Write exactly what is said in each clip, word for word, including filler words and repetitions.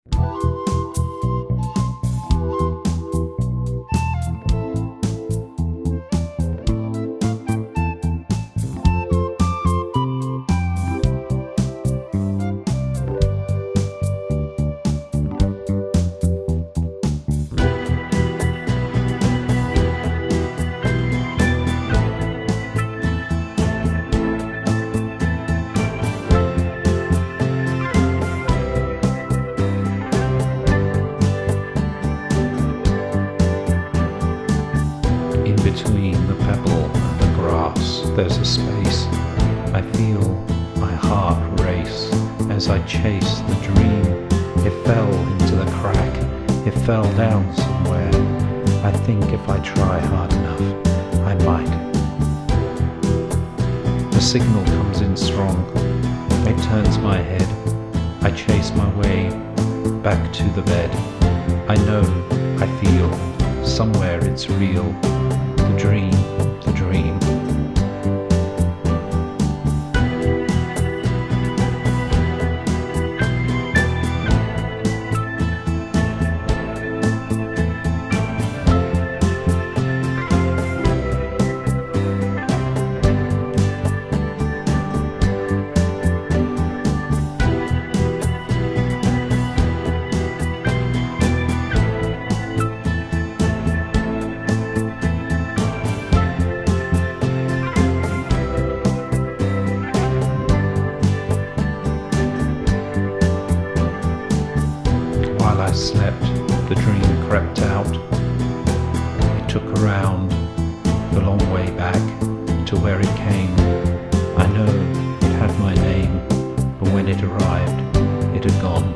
Between the pebble and the grass, there's a space. I feel my heart race as I chase the dream. It fell into the crack, it fell down somewhere. I think if I try hard enough, I might. The signal comes in strong, it turns my head. I chase my way back to the bed. I know, I feel, somewhere it's real. The dream, the dream. While I slept, the dream crept out. It took a round, the long way back to where it came. I know it had my name, but when it arrived, it had gone.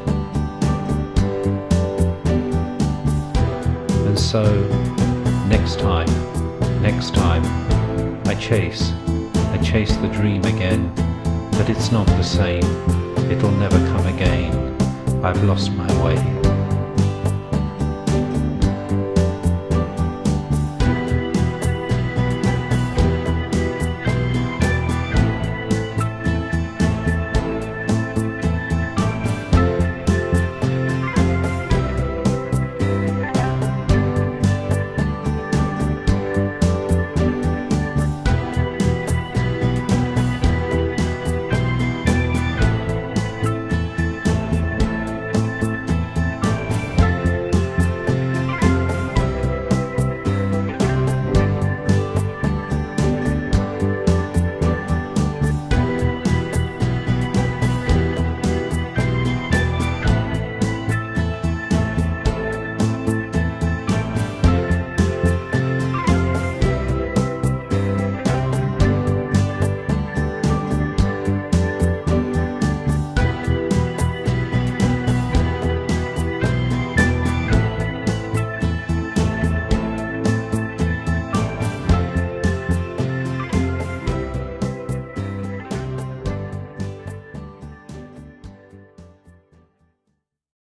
And so, next time, next time, I chase, I chase the dream again, but it's not the same, it'll never come again. I've lost my way.